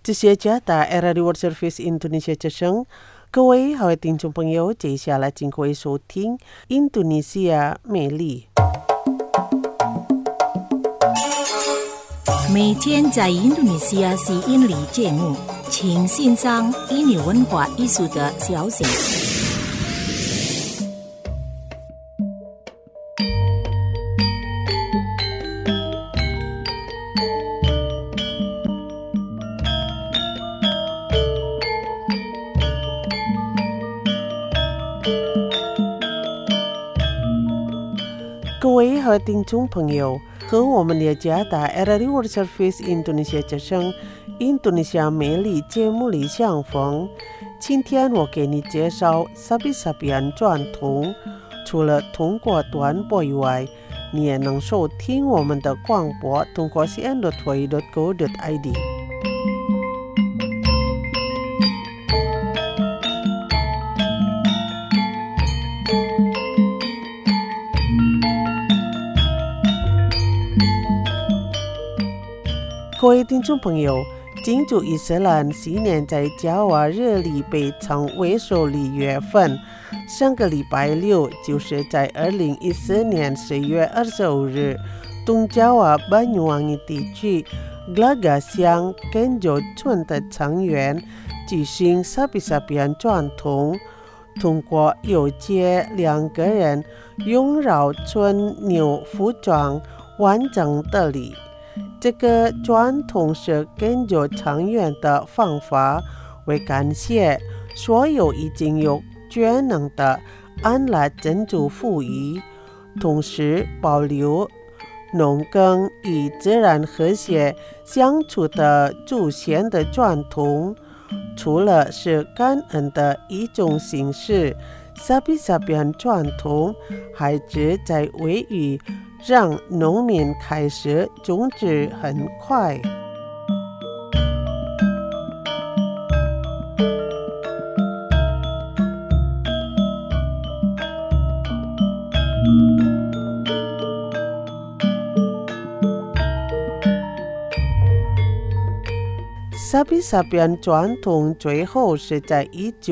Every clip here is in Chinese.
这些家的 Radio World Service Indonesia 之声，各位好的听众朋友，接下来请各位收听印度尼西亚美丽。 每天在印度尼西亚吸引力节目，请欣赏印尼文化艺术的消息。 各位好的听众朋友，和我们的家的 Radio World Service Indonesia 之声印度尼西亚美丽节目里相逢。今天我给你介绍 Sabi-sabian 转通，除了通过短波以外，你也能收听我们的广播，通过 cn.hui.go.id。各位听众朋友，庆祝伊斯兰新年在加瓦日里被称为首里月份。上个礼拜六，就是在2014年10月25日，东加瓦Banyuwangi地区Glaga乡Kenjo村的成员举行 Sabi-sabian 转通，通过游街2个人拥绕村牛服装完整的礼。这个转通是根据成员的方法，为感谢所有已经有全能的安拉真主赋予，同时保留农耕与自然和谐相处的祖先的转通。除了是感恩的一种形式， Sabi-sabian 转通还旨在为予让农民开始种植很快。Sabi-sabian 转通最后是在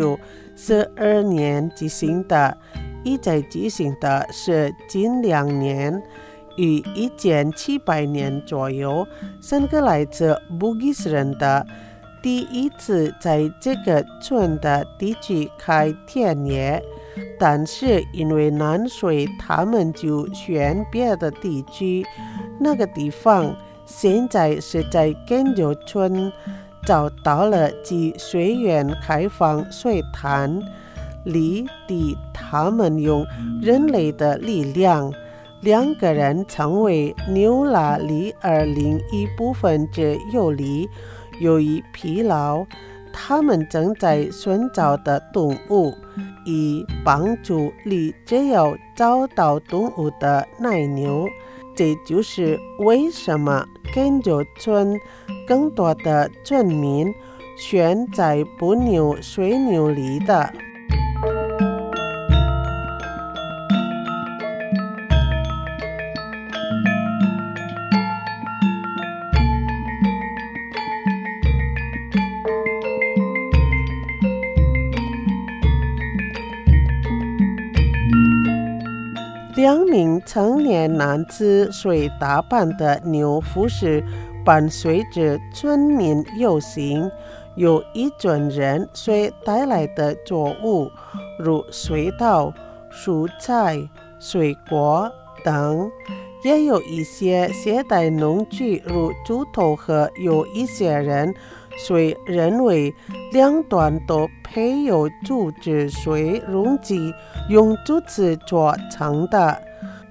1942年举行的，一再举行的是近2年，于1700年左右，3个来自Bugis人的第一次在这个村的地区开田野，但是因为难水，他们就选别的地区。那个地方现在是在Kenjo村找到了及水源开放水潭里地，他们用人类的力量，2个人成为牛拉里而另一部分之有力。由于疲劳，他们正在寻找的动物，以帮助力只有找到动物的奶牛。这就是为什么Kenjo村更多的村民选在不牛水牛里的。2名成年男子随打扮的牛服饰伴随着村民游行，有一群人随带来的作物，如水稻、蔬菜、水果等，也有一些携带农具如猪头和有一些人虽认为2端都配有竹子水容器，用竹子做成的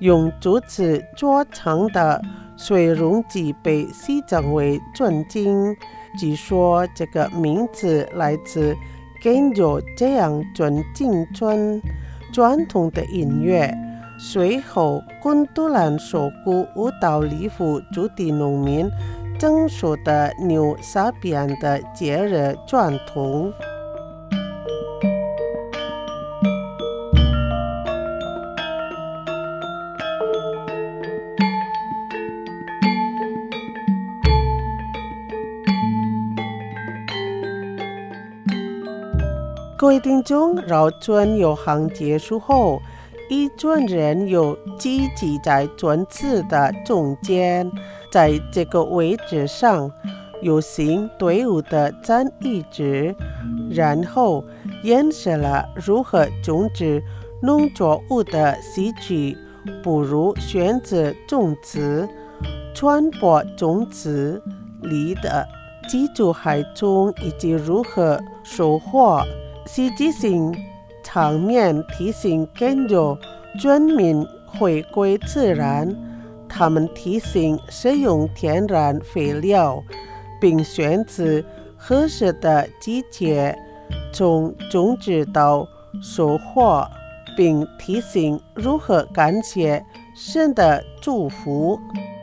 水容器被戏称为尊经。据说这个名字来自Kenjo这样尊敬村传统的音乐。随后Kuntulan手鼓舞蹈礼服主地农民征收的牛沙边的节日传统。 各位听众，绕转游行结束后，一转人有聚集在转子的中间，在这个位置上有行队伍的站一直，然后演示了如何种植农作物的细节，比如选择种子、传播种子、里的基础海中以及如何收获。实际性场面提醒更多村民回归自然，他们提醒使用天然肥料，并选择合适的季节从种植到收获，并提醒如何感谢神的祝福。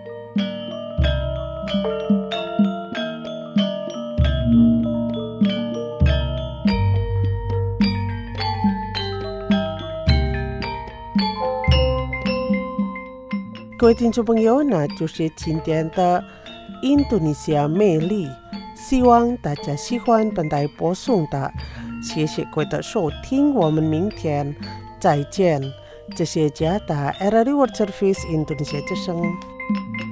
各位听众朋友，那就是今天的印度尼西亚魅力，希望大家喜欢本台播送的，谢谢各位的收听，我们明天再见。这是加达 RRI World Service Indonesia之声。